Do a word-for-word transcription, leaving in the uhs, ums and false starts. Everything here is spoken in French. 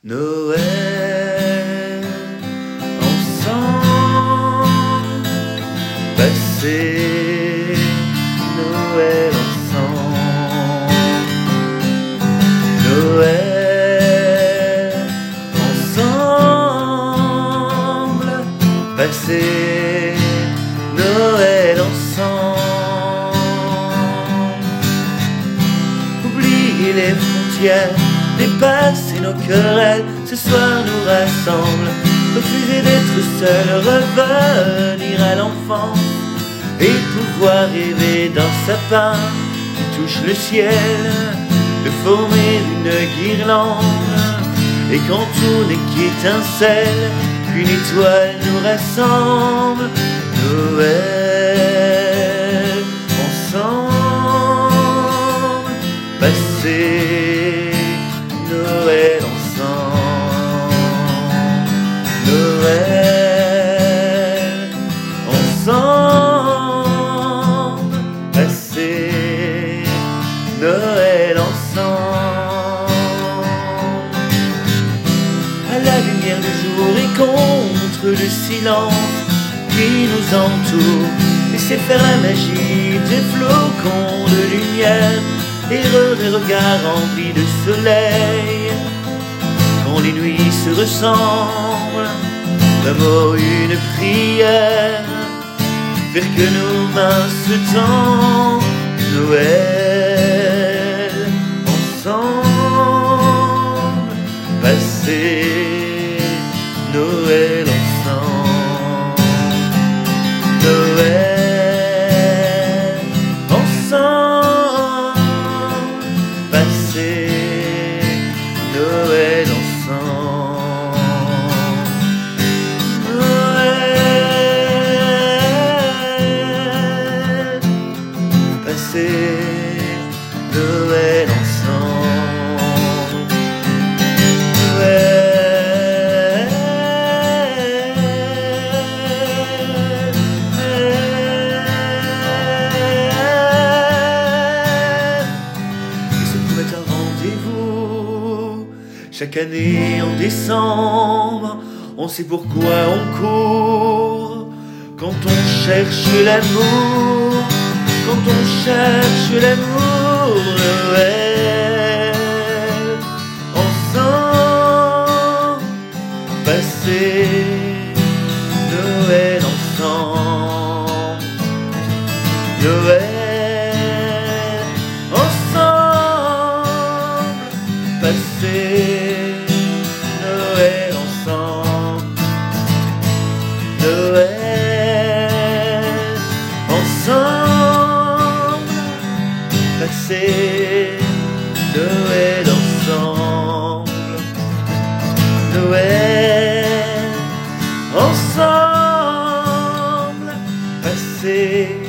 Noël ensemble, passer Noël ensemble, Noël ensemble, passer Noël ensemble. Oublier les frontières, dépasser nos querelles, ce soir nous rassemble. Refuser d'être seul, revenir à l'enfance et pouvoir rêver d'un sapin qui touche le ciel, de former une guirlande. Et quand tout n'est qu'étincelle, qu'une étoile nous rassemble. Noël ensemble, passer Noël ensemble, Noël ensemble, passer Noël ensemble. À la lumière du jour et contre le silence qui nous entoure, laisser faire la magie des flocons de lumière, erreurs et regards remplis de soleil. Quand les nuits se ressemblent, un mot, une prière, faire que nos mains se tendent. Noël ensemble, passer Noël ensemble, Noël ensemble, passer Noël ensemble, Noël, passer Noël ensemble, Noël, et se promettre un rendez-vous chaque année en décembre. On sait pourquoi on court quand on cherche l'amour, quand on cherche l'amour. Noël ensemble, passer Noël ensemble, Noël ensemble, passer Noël ensemble, Noël ensemble, passer Noël ensemble, Noël ensemble, passer